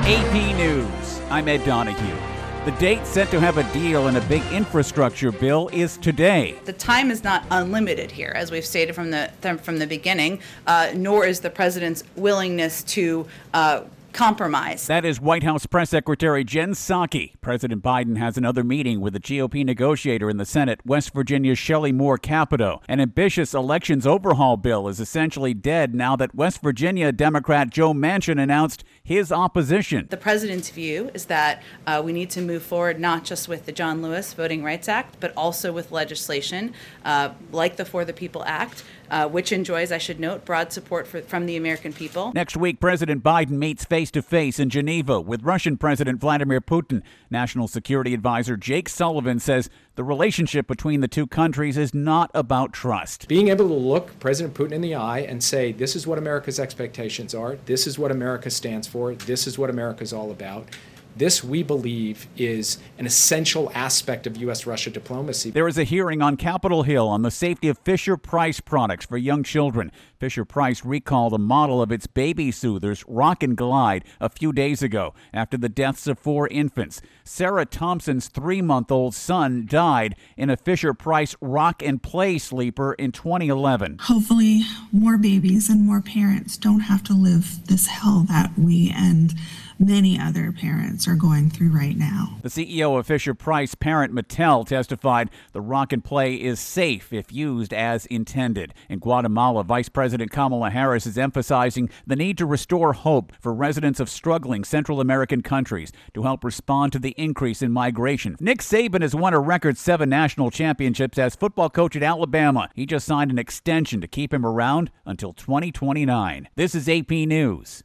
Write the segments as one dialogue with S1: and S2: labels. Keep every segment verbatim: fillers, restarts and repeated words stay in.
S1: A P News, I'm Ed Donahue. The date set to have a deal in a big infrastructure bill is today.
S2: The time is not unlimited here, as we've stated from the from the beginning, uh, nor is the president's willingness to uh, compromise.
S1: That is White House Press Secretary Jen Psaki. President Biden has another meeting with the G O P negotiator in the Senate, West Virginia's Shelley Moore Capito. An ambitious elections overhaul bill is essentially dead now that West Virginia Democrat Joe Manchin announced his opposition.
S2: The president's view is that uh, we need to move forward not just with the John Lewis Voting Rights Act, but also with legislation uh, like the For the People Act, uh, which enjoys, I should note, broad support for, from the American people.
S1: Next week, President Biden meets face-to-face in Geneva with Russian President Vladimir Putin. National Security Advisor Jake Sullivan says the relationship between the two countries is not about trust.
S3: Being able to look President Putin in the eye and say, this is what America's expectations are, this is what America stands for, this is what America's all about. This, we believe, is an essential aspect of U S Russia diplomacy.
S1: There is a hearing on Capitol Hill on the safety of Fisher-Price products for young children. Fisher-Price recalled a model of its baby soothers, Rock and Glide, a few days ago after the deaths of four infants. Sarah Thompson's three-month-old son died in a Fisher-Price Rock and Play sleeper in twenty eleven.
S4: Hopefully, more babies and more parents don't have to live this hell that we and many other parents are going through right now.
S1: The C E O of Fisher-Price parent Mattel testified the Rock and Play is safe if used as intended. In Guatemala, Vice President Kamala Harris is emphasizing the need to restore hope for residents of struggling Central American countries to help respond to the increase in migration. Nick Saban has won a record seven national championships as football coach at Alabama. He just signed an extension to keep him around until twenty twenty-nine. This is A P News.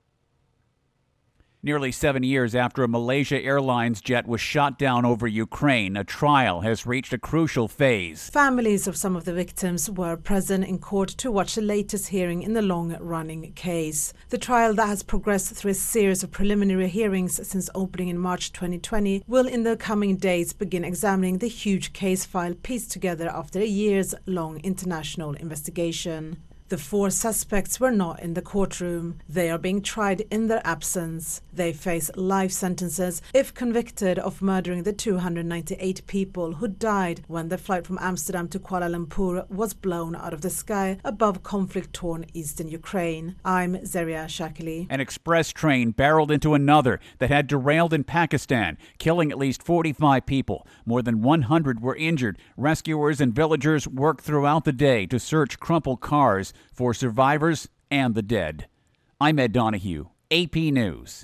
S1: Nearly seven years after a Malaysia Airlines jet was shot down over Ukraine, a trial has reached a crucial phase.
S5: Families of some of the victims were present in court to watch the latest hearing in the long-running case. The trial that has progressed through a series of preliminary hearings since opening in March twenty twenty will in the coming days begin examining the huge case file pieced together after a years-long international investigation. The four suspects were not in the courtroom. They are being tried in their absence. They face life sentences if convicted of murdering the two hundred ninety-eight people who died when the flight from Amsterdam to Kuala Lumpur was blown out of the sky above conflict-torn eastern Ukraine. I'm Zaria Shakili.
S1: An express train barreled into another that had derailed in Pakistan, killing at least forty-five people. More than one hundred were injured. Rescuers and villagers worked throughout the day to search crumpled cars for survivors and the dead. I'm Ed Donahue, A P News.